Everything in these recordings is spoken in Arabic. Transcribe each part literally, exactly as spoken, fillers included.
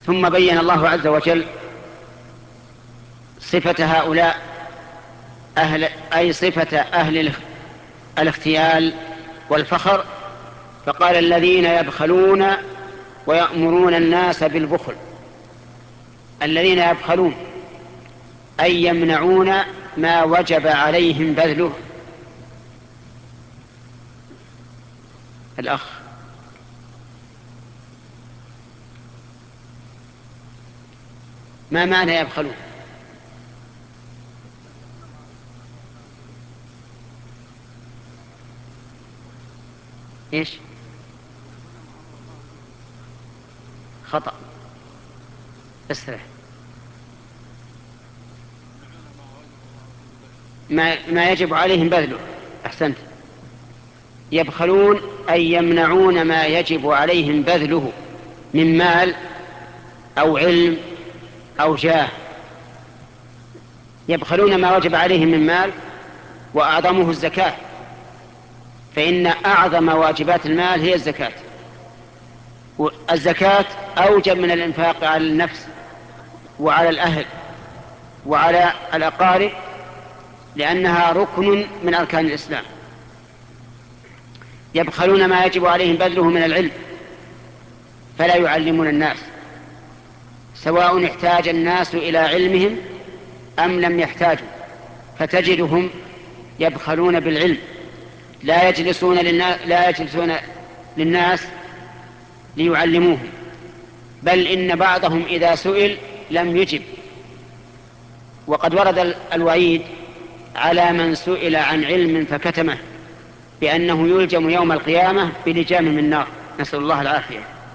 ثم بين الله عز وجل صفة هؤلاء أهل أي صفة أهل الاختيال والفخر، فقال الذين يبخلون ويأمرون الناس بالبخل. الذين يبخلون أي يمنعون ما وجب عليهم بذله. الأخ ما معنى يبخلون؟ إيش؟ خطأ، اسرع. ما, ما يجب عليهم بذله. أحسنت. يبخلون أي يمنعون ما يجب عليهم بذله من مال أو علم أو جاه. يبخلون ما وجب عليهم من مال، وأعظمه الزكاة، فإن أعظم واجبات المال هي الزكاة. الزكاة أوجب من الإنفاق على النفس وعلى الأهل وعلى الأقارب، لأنها ركن من أركان الإسلام. يبخلون ما يجب عليهم بذله من العلم، فلا يعلمون الناس، سواء احتاج الناس إلى علمهم أم لم يحتاجوا، فتجدهم يبخلون بالعلم، لا يجلسون للناس, لا يجلسون للناس ليعلموهم، بل إن بعضهم إذا سئل لم يجب. وقد ورد الوعيد على من سئل عن علم فكتمه بأنه يلجم يوم القيامة بلجام من نار، نسأل الله العافية.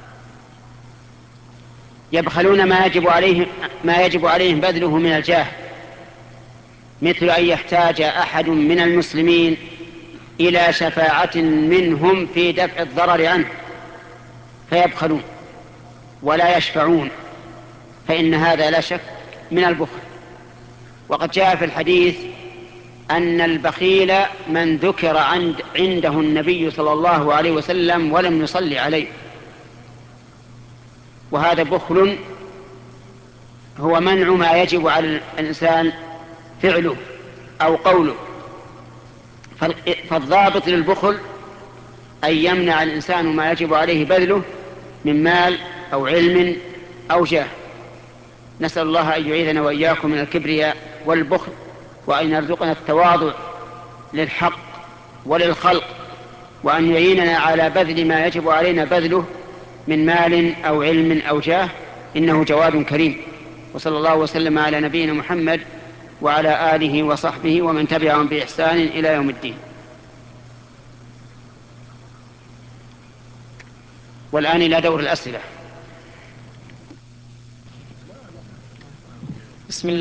يبخلون ما يجب عليهم ما يجب عليهم بذله من الجاه، مثل أن يحتاج أحد من المسلمين إلى شفاعة منهم في دفع الضرر عنه فيبخلون ولا يشفعون، فإن هذا لا شك من البخل. وقد جاء في الحديث أن البخيل من ذكر عند عنده النبي صلى الله عليه وسلم ولم يصلي عليه، وهذا بخل، هو منع ما يجب على الإنسان فعله أو قوله. فالضابط للبخل أن يمنع الإنسان ما يجب عليه بذله من مال أو علم أو جاه. نسأل الله أن يعيذنا وإياكم من الكبرياء والبخل، وأن يرزقنا التواضع للحق وللخلق، وأن يعيننا على بذل ما يجب علينا بذله من مال أو علم أو جاه، إنه جواد كريم. وصلى الله وسلم على نبينا محمد وعلى آله وصحبه ومن تبعهم بإحسان إلى يوم الدين. والآن إلى دور الأسئلة. بسم الله.